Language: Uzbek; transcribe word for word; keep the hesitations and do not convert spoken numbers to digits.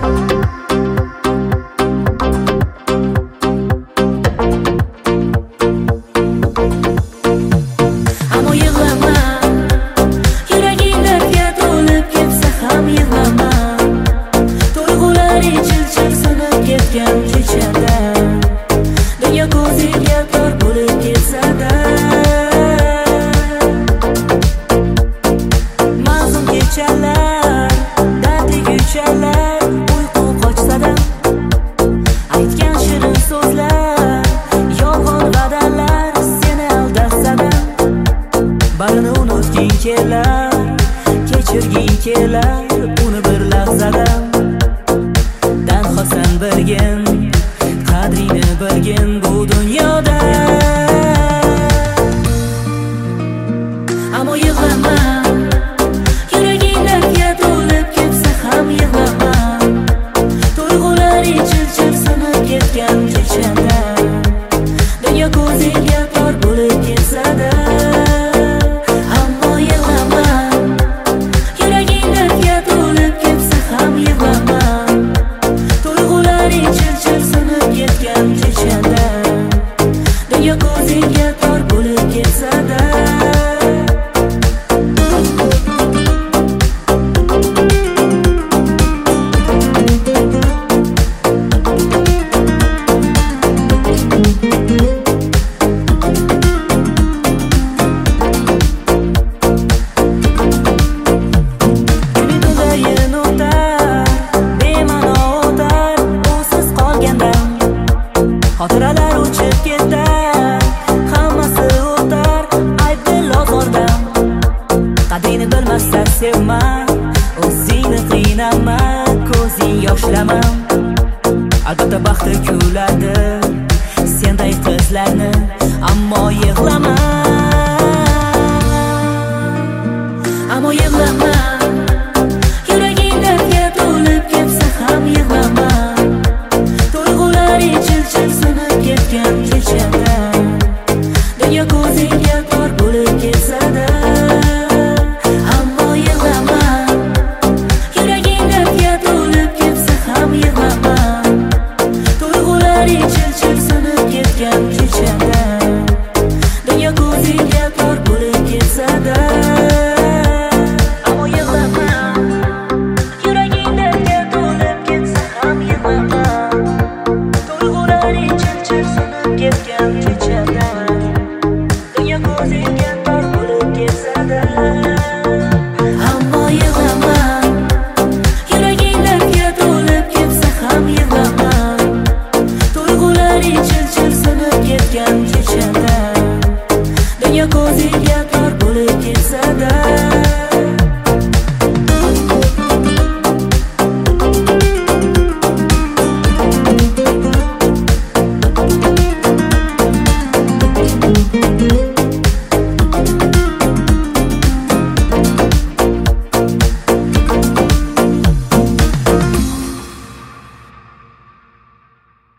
Barini unutging kelar, kechirging kelar uni bir lahzada. Danxosan bilgin, qadrini bilgin bu dunyoda. Ammo yig'lama, yuraging dardga to'lib ketsa ham yig'lama. Tuyg'ular ichil-chil sinib ketgan kechada, dunyo ko'zingga tor bo'lib ketsa-da. Xotiralar uchib ketar, hammasi o'tar, aytdi lozordan. Qadrini bilmasa sevma, o'zingni qiynama, ko'zing yoshlama. Albatta baxti kuladi.